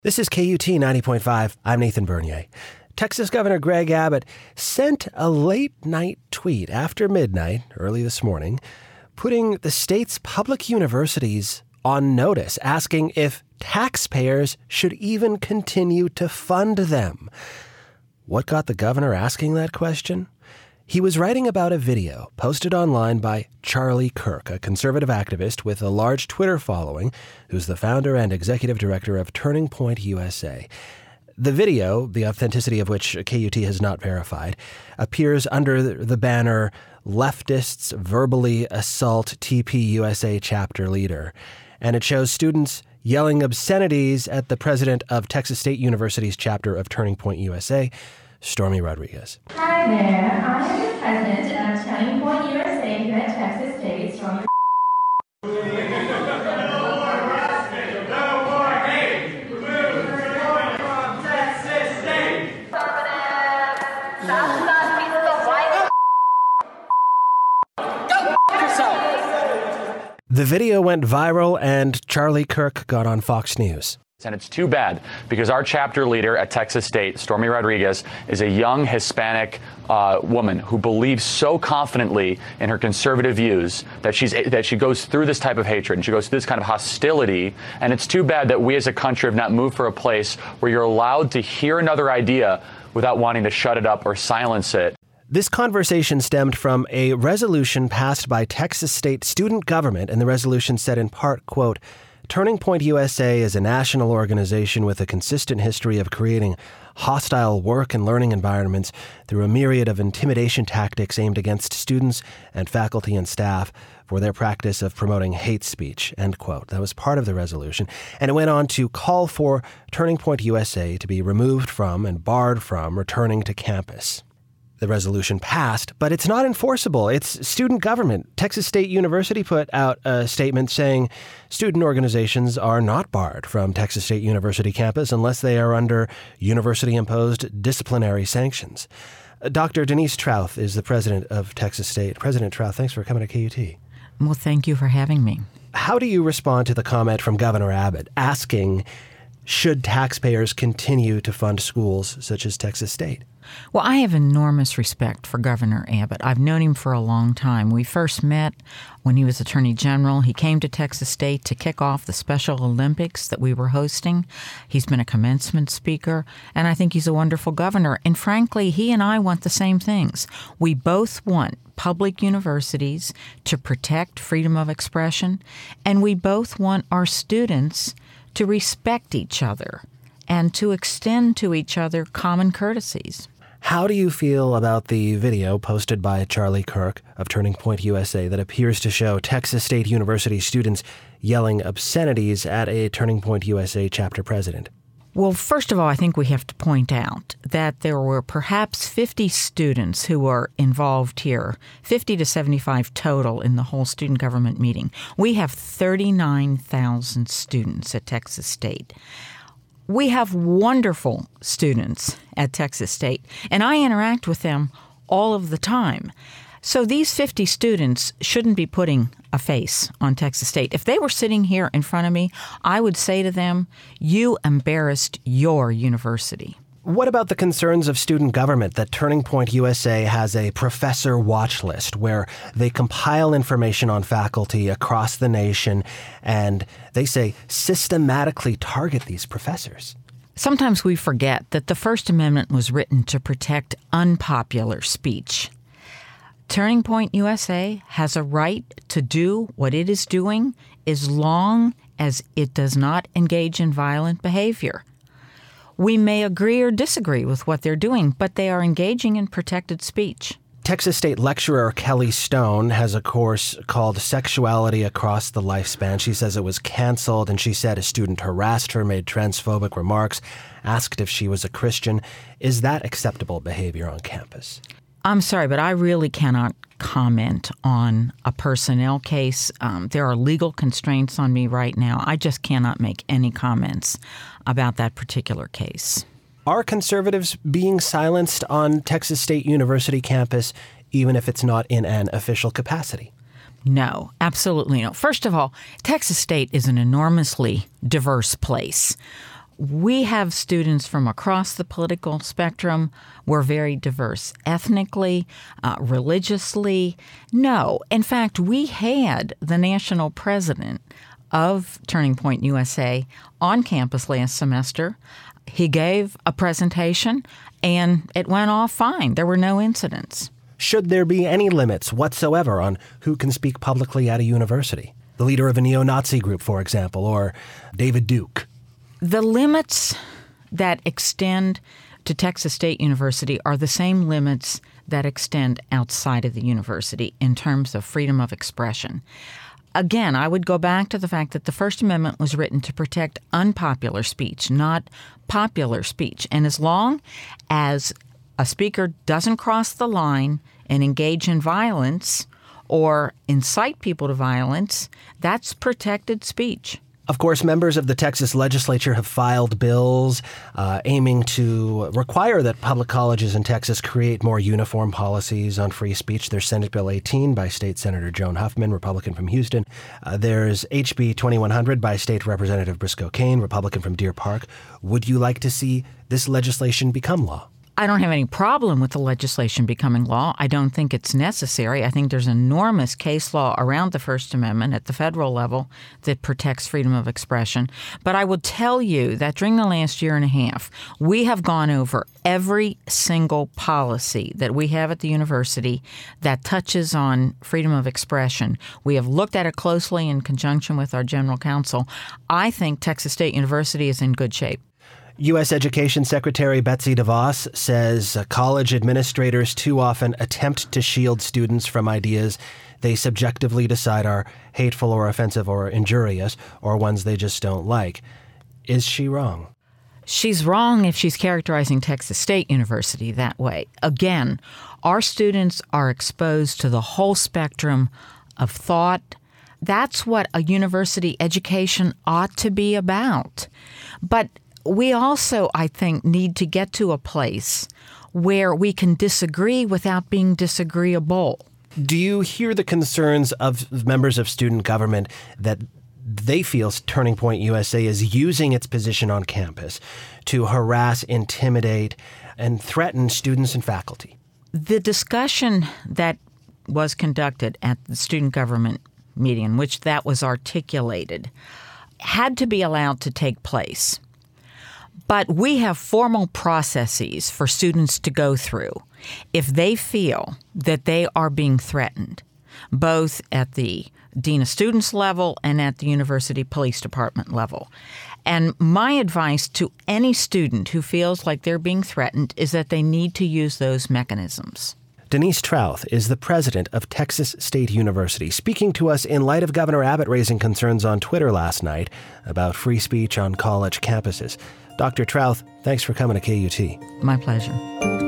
This is KUT 90.5. I'm Nathan Bernier. Texas Governor Greg Abbott sent a late-night tweet after midnight, early this morning, putting the state's public universities on notice, asking if taxpayers should even continue to fund them. What got the governor asking that question? He was writing about a video posted online by Charlie Kirk, a conservative activist with a large Twitter following, who's the founder and executive director of Turning Point USA. The video, the authenticity of which KUT has not verified, appears under the banner "Leftists Verbally Assault TPUSA Chapter Leader," and it shows students yelling obscenities at the president of Texas State University's chapter of Turning Point USA, Stormy Rodriguez. Hi there, I am the president of Turning Point USA here at Texas State, Stormy. The video went viral and Charlie Kirk got on Fox News. And it's too bad because our chapter leader at Texas State, Stormy Rodriguez, is a young Hispanic woman who believes so confidently in her conservative views that she goes through this type of hatred and she goes through this kind of hostility. And it's too bad that we as a country have not moved for a place where you're allowed to hear another idea without wanting to shut it up or silence it. This conversation stemmed from a resolution passed by Texas State student government, and the resolution said in part, quote, "Turning Point USA is a national organization with a consistent history of creating hostile work and learning environments through a myriad of intimidation tactics aimed against students and faculty and staff for their practice of promoting hate speech," end quote. That was part of the resolution. And it went on to call for Turning Point USA to be removed from and barred from returning to campus. The resolution passed, but it's not enforceable. It's student government. Texas State University put out a statement saying student organizations are not barred from Texas State University campus unless they are under university-imposed disciplinary sanctions. Dr. Denise Trauth is the president of Texas State. President Trauth, thanks for coming to KUT. Well, thank you for having me. How do you respond to the comment from Governor Abbott asking, should taxpayers continue to fund schools such as Texas State? Well, I have enormous respect for Governor Abbott. I've known him for a long time. We first met when he was Attorney General. He came to Texas State to kick off the Special Olympics that we were hosting. He's been a commencement speaker, and I think he's a wonderful governor. And frankly, he and I want the same things. We both want public universities to protect freedom of expression, and we both want our students to respect each other and to extend to each other common courtesies. How do you feel about the video posted by Charlie Kirk of Turning Point USA that appears to show Texas State University students yelling obscenities at a Turning Point USA chapter president? Well, first of all, I think we have to point out that there were perhaps 50 students who were involved here, 50 to 75 total in the whole student government meeting. We have 39,000 students at Texas State. We have wonderful students at Texas State, and I interact with them all of the time. So these 50 students shouldn't be putting a face on Texas State. If they were sitting here in front of me, I would say to them, you embarrassed your university. What about the concerns of student government that Turning Point USA has a professor watch list where they compile information on faculty across the nation and they say systematically target these professors? Sometimes we forget that the First Amendment was written to protect unpopular speech. Turning Point USA has a right to do what it is doing as long as it does not engage in violent behavior. We may agree or disagree with what they're doing, but they are engaging in protected speech. Texas State lecturer Kelly Stone has a course called Sexuality Across the Lifespan. She says it was canceled, and she said a student harassed her, made transphobic remarks, asked if she was a Christian. Is that acceptable behavior on campus? I'm sorry, but I really cannot comment on a personnel case. There are legal constraints on me right now. I just cannot make any comments about that particular case. Are conservatives being silenced on Texas State University campus, even if it's not in an official capacity? No, absolutely no. First of all, Texas State is an enormously diverse place. we have students from across the political spectrum. We're very diverse ethnically, religiously. No. In fact, we had the national president of Turning Point USA on campus last semester. He gave a presentation, and it went off fine. There were no incidents. Should there be any limits whatsoever on who can speak publicly at a university? The leader of a neo-Nazi group, for example, or David Duke. The limits that extend to Texas State University are the same limits that extend outside of the university in terms of freedom of expression. Again, I would go back to the fact that the First Amendment was written to protect unpopular speech, not popular speech. And as long as a speaker doesn't cross the line and engage in violence or incite people to violence, that's protected speech. Of course, members of the Texas legislature have filed bills aiming to require that public colleges in Texas create more uniform policies on free speech. There's Senate Bill 18 by State Senator Joan Huffman, Republican from Houston. There's HB 2100 by State Representative Briscoe Cain, Republican from Deer Park. Would you like to see this legislation become law? I don't have any problem with the legislation becoming law. I don't think it's necessary. I think there's enormous case law around the First Amendment at the federal level that protects freedom of expression. But I will tell you that during the last year and a half, we have gone over every single policy that we have at the university that touches on freedom of expression. We have looked at it closely in conjunction with our general counsel. I think Texas State University is in good shape. U.S. Education Secretary Betsy DeVos says college administrators too often attempt to shield students from ideas they subjectively decide are hateful or offensive or injurious, or ones they just don't like. Is she wrong? She's wrong if she's characterizing Texas State University that way. Again, our students are exposed to the whole spectrum of thought. That's what a university education ought to be about. But we also, I think, need to get to a place where we can disagree without being disagreeable. Do you hear the concerns of members of student government that they feel Turning Point USA is using its position on campus to harass, intimidate, and threaten students and faculty? The discussion that was conducted at the student government meeting, in which that was articulated, had to be allowed to take place. But we have formal processes for students to go through if they feel that they are being threatened, both at the Dean of Students level and at the University Police Department level. And my advice to any student who feels like they're being threatened is that they need to use those mechanisms. Denise Trouth is the president of Texas State University, speaking to us in light of Governor Abbott raising concerns on Twitter last night about free speech on college campuses. Dr. Trouth, thanks for coming to KUT. My pleasure.